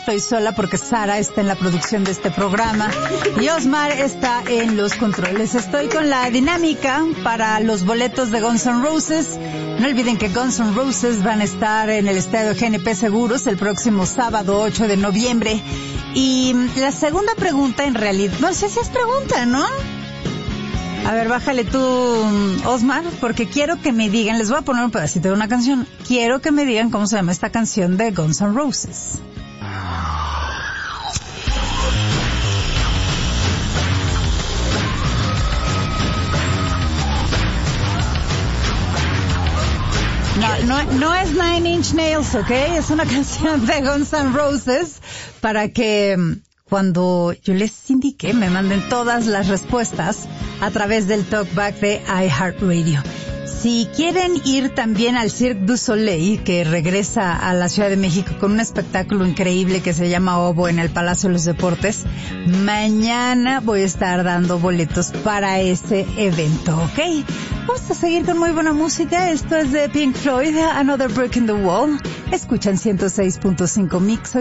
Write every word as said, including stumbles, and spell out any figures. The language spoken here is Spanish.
Estoy sola porque Sara está en la producción de este programa y Osmar está en los controles. Estoy con la dinámica para los boletos de Guns N' Roses. No olviden que Guns N' Roses van a estar en el estadio G N P Seguros el próximo sábado ocho de noviembre. Y la segunda pregunta, en realidad, no sé si es pregunta, ¿no? A ver, bájale tú, Osmar, porque quiero que me digan, les voy a poner un pedacito de una canción, quiero que me digan cómo se llama esta canción de Guns N' Roses. No, no, no es Nine Inch Nails, ¿ok? Es una canción de Guns N' Roses para que cuando yo les indique me manden todas las respuestas a través del talkback de iHeartRadio. Si quieren ir también al Cirque du Soleil, que regresa a la Ciudad de México con un espectáculo increíble que se llama Obo en el Palacio de los Deportes, mañana voy a estar dando boletos para ese evento, ¿ok? Vamos a seguir con muy buena música. Esto es de Pink Floyd, Another Brick in the Wall. Escuchan ciento seis punto cinco Mix.